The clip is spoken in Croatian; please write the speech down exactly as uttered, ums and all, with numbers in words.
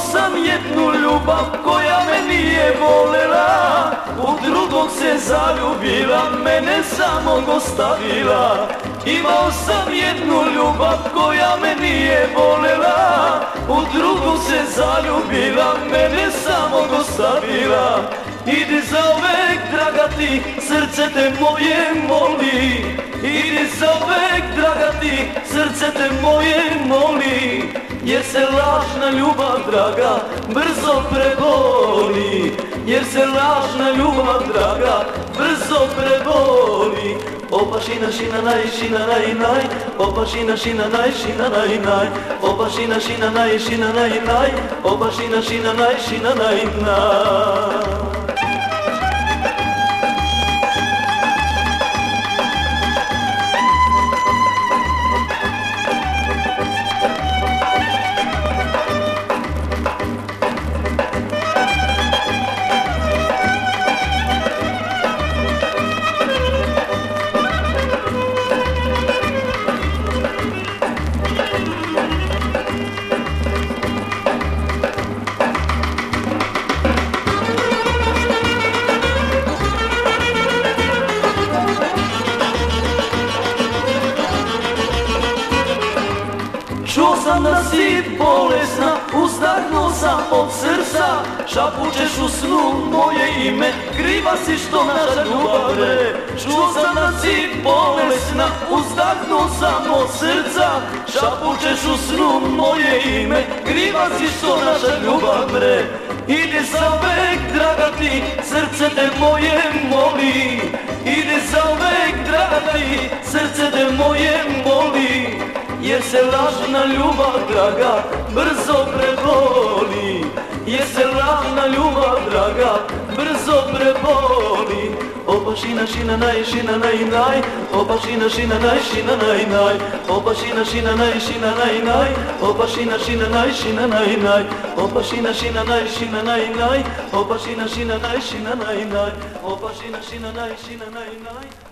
sam jednu ljubav koja me nije volela, u drugog se zaljubila, mene samog ostavila. Imao sam jednu ljubav koja me nije volela, u drugu se zaljubila, mene samog ostavila. Idi zauvek, draga ti, srce te moje moli. Idi zauvek, draga ti, srce te moje moli. Jer se lažna ljubav, draga, brzo preboli. Jer se lažna ljubav, draga, brzo preboli. Opa šina šina naj, šina naj naj. Opa šina šina naj, šina naj naj. Opa šina šina naj, šina naj naj. Opa šina šina naj, šina naj naj. Čuo sam da si bolesna, uzdahnuo sam od srca. Šapućeš u snu moje ime, kriva si što naša ljubav vre. Čuo sam da si bolesna, uzdahnuo sam od srca. Šapućeš u snu moje ime, kriva si što naša ljubav vre. Idi zauvek, draga ti, srce te moje moli. Idi zauvek, draga ti, srce te moje moli. Jer se lažna ljubav, draga, brzo preboli. Jer se lažna ljubav, draga, brzo preboli. Opa šina šina naj, šina naj naj. Opa šina šina naj, šina naj naj. Opa šina šina naj, šina naj naj. Opa šina šina naj, šina naj naj. Opa šina šina naj, šina naj naj. Opa šina šina naj, šina naj naj. Opa šina šina naj, šina naj naj.